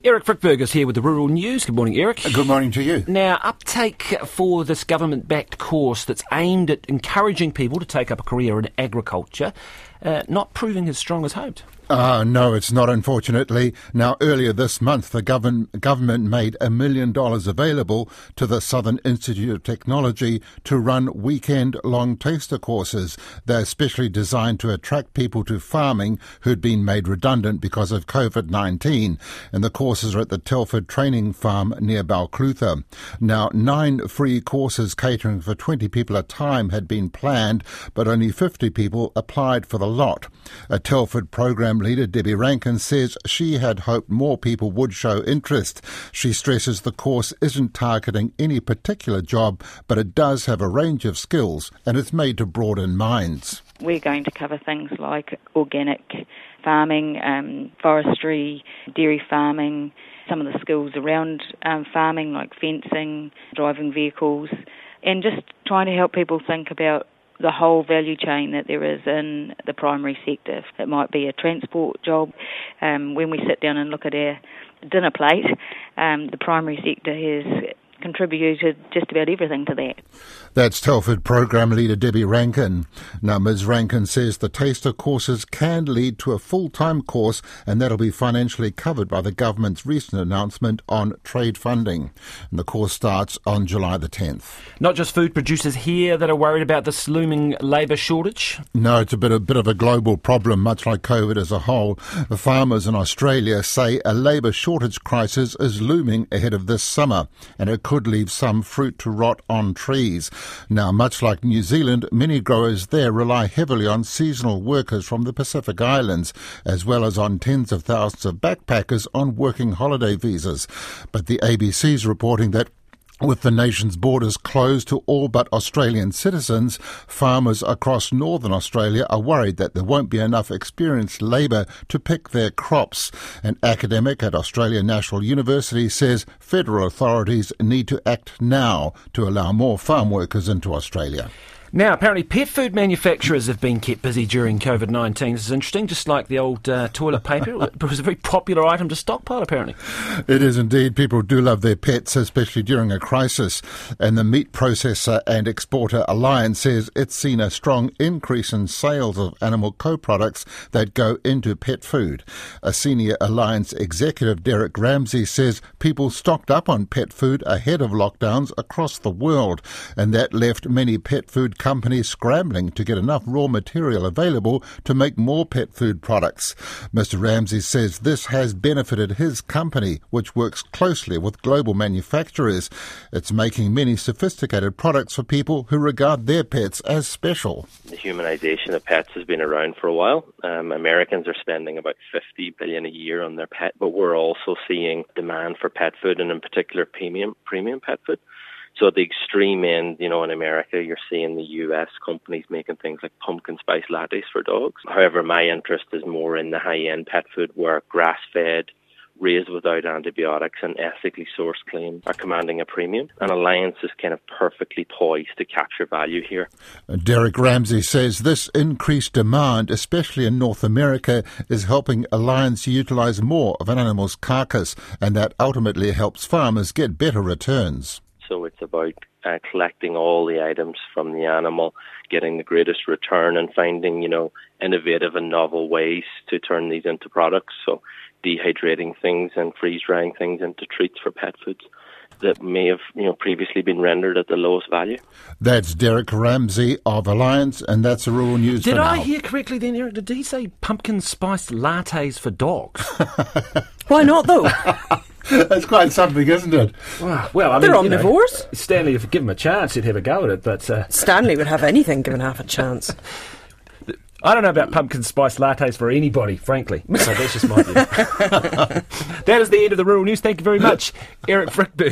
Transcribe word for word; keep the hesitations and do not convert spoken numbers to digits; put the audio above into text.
Eric Frickberg is here with the Rural News. Good morning, Eric. Good morning to you. Now, uptake for this government-backed course that's aimed at encouraging people to take up a career in agriculture, uh, not proving as strong as hoped. Uh, no, it's not, unfortunately. Now, earlier this month, the govern- government made a million dollars available to the Southern Institute of Technology to run weekend-long taster courses. They're especially designed to attract people to farming who'd been made redundant because of covid nineteen. And the courses are at the Telford Training Farm near Balclutha. Now, nine free courses catering for twenty people a time had been planned, but only fifty people applied for the lot. A Telford program leader, Debbie Rankin, says she had hoped more people would show interest. She stresses the course isn't targeting any particular job, but it does have a range of skills, and it's made to broaden minds. We're going to cover things like organic farming, um, forestry, dairy farming, some of the skills around um, farming like fencing, driving vehicles, and just trying to help people think about the whole value chain that there is in the primary sector. It might be a transport job. Um, when we sit down and look at our dinner plate, um, the primary sector has contributed just about everything to that. That's Telford Program Leader Debbie Rankin. Now, Miz Rankin says the taster courses can lead to a full-time course, and that'll be financially covered by the government's recent announcement on trade funding. And the course starts on July the tenth. Not just food producers here that are worried about this looming labour shortage. No, it's a bit, a bit of a global problem, much like COVID as a whole. The farmers in Australia say a labour shortage crisis is looming ahead of this summer, and it could leave some fruit to rot on trees. Now, much like New Zealand, many growers there rely heavily on seasonal workers from the Pacific Islands, as well as on tens of thousands of backpackers on working holiday visas. But the A B C's reporting that with the nation's borders closed to all but Australian citizens, farmers across northern Australia are worried that there won't be enough experienced labour to pick their crops. An academic at Australian National University says federal authorities need to act now to allow more farm workers into Australia. Now, apparently pet food manufacturers have been kept busy during covid nineteen. This is interesting, just like the old uh, toilet paper. It was a very popular item to stockpile, apparently. It is indeed. People do love their pets, especially during a crisis. And the Meat Processor and Exporter Alliance says it's seen a strong increase in sales of animal co-products that go into pet food. A senior Alliance executive, Derek Ramsey, says people stocked up on pet food ahead of lockdowns across the world, and that left many pet food companies scrambling to get enough raw material available to make more pet food products. Mister Ramsey says this has benefited his company, which works closely with global manufacturers. It's making many sophisticated products for people who regard their pets as special. The humanization of pets has been around for a while. Um, Americans are spending about fifty billion dollars a year on their pet, but we're also seeing demand for pet food, and in particular premium premium pet food. So at the extreme end, you know, in America, you're seeing the U S companies making things like pumpkin spice lattes for dogs. However, my interest is more in the high-end pet food where grass-fed, raised without antibiotics and ethically sourced claims are commanding a premium. And Alliance is kind of perfectly poised to capture value here. Derek Ramsey says this increased demand, especially in North America, is helping Alliance utilise more of an animal's carcass, and that ultimately helps farmers get better returns. So it's about uh, collecting all the items from the animal, getting the greatest return and finding, you know, innovative and novel ways to turn these into products. So dehydrating things and freeze-drying things into treats for pet foods that may have, you know, previously been rendered at the lowest value. That's Derek Ramsey of Alliance, and that's the Rural News Did for I now. hear correctly then, Eric? Did he say pumpkin spiced lattes for dogs? Why not, though? That's quite something, isn't it? Well, well I They're mean, you know, omnivores. Stanley, if you give him a chance, he'd have a go at it, but... Uh, Stanley would have anything given half a chance. I don't know about pumpkin spice lattes for anybody, frankly. So that's just my view. That is the end of the Rural News. Thank you very much, Eric Frickberg.